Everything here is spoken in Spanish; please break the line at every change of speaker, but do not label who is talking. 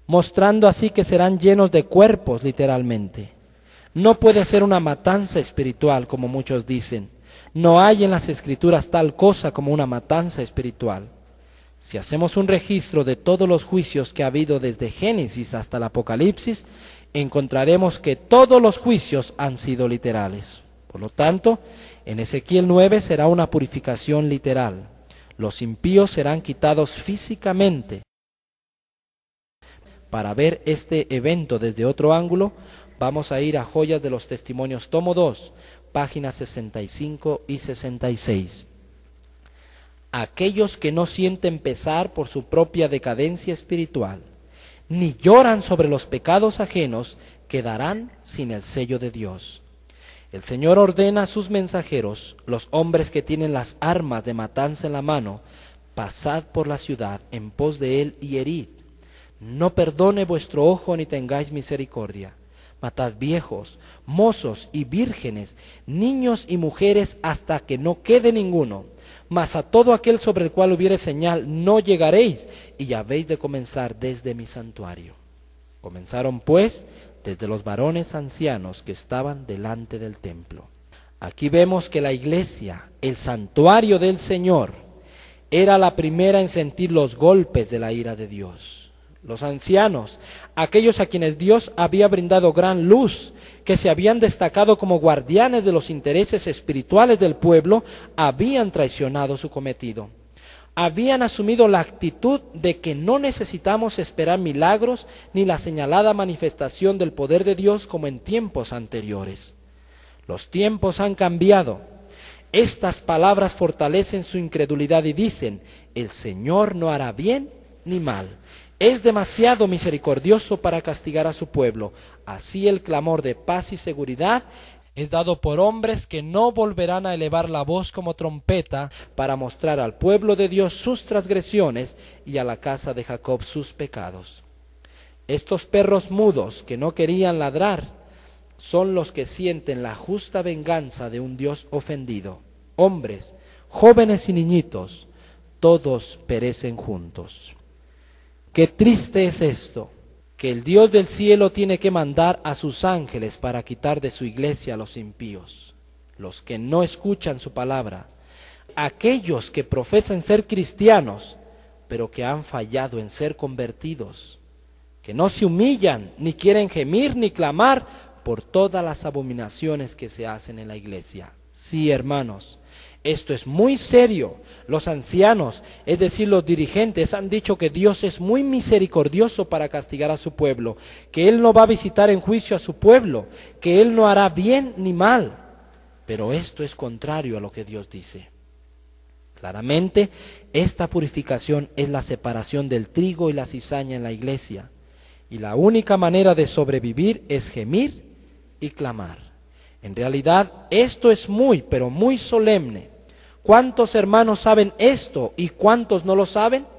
mostrando así que serán llenos de cuerpos literalmente. No puede ser una matanza espiritual como muchos dicen. No hay en las Escrituras tal cosa como una matanza espiritual. Si hacemos un registro de todos los juicios que ha habido desde Génesis hasta el Apocalipsis, encontraremos que todos los juicios han sido literales. Por lo tanto, en Ezequiel 9 será una purificación literal. Los impíos serán quitados físicamente. Para ver este evento desde otro ángulo, vamos a ir a Joyas de los Testimonios, tomo 2, páginas 65 y 66. Aquellos que no sienten pesar por su propia decadencia espiritual, ni lloran sobre los pecados ajenos, quedarán sin el sello de Dios. El Señor ordena a sus mensajeros, los hombres que tienen las armas de matanza en la mano, pasad por la ciudad en pos de él y herid. No perdone vuestro ojo ni tengáis misericordia. Matad viejos, mozos y vírgenes, niños y mujeres hasta que no quede ninguno. Mas a todo aquel sobre el cual hubiere señal no llegaréis, y habéis de comenzar desde mi santuario. Comenzaron pues desde los varones ancianos que estaban delante del templo. Aquí vemos que la iglesia, el santuario del Señor, era la primera en sentir los golpes de la ira de Dios. Los ancianos, aquellos a quienes Dios había brindado gran luz, que se habían destacado como guardianes de los intereses espirituales del pueblo, habían traicionado su cometido. Habían asumido la actitud de que no necesitamos esperar milagros ni la señalada manifestación del poder de Dios como en tiempos anteriores. Los tiempos han cambiado. Estas palabras fortalecen su incredulidad y dicen: el Señor no hará bien ni mal. Es demasiado misericordioso para castigar a su pueblo. Así el clamor de paz y seguridad es dado por hombres que no volverán a elevar la voz como trompeta para mostrar al pueblo de Dios sus transgresiones y a la casa de Jacob sus pecados. Estos perros mudos que no querían ladrar son los que sienten la justa venganza de un Dios ofendido. Hombres, jóvenes y niñitos, todos perecen juntos. Qué triste es esto, que el Dios del cielo tiene que mandar a sus ángeles para quitar de su iglesia a los impíos, los que no escuchan su palabra, aquellos que profesan ser cristianos, pero que han fallado en ser convertidos, que no se humillan, ni quieren gemir ni clamar por todas las abominaciones que se hacen en la iglesia. Sí, hermanos, esto es muy serio. Los ancianos, es decir, los dirigentes, han dicho que Dios es muy misericordioso para castigar a su pueblo, que Él no va a visitar en juicio a su pueblo, que Él no hará bien ni mal. Pero esto es contrario a lo que Dios dice. Claramente, esta purificación es la separación del trigo y la cizaña en la iglesia. Y la única manera de sobrevivir es gemir y clamar. En realidad, esto es pero muy solemne. ¿Cuántos hermanos saben esto y cuántos no lo saben?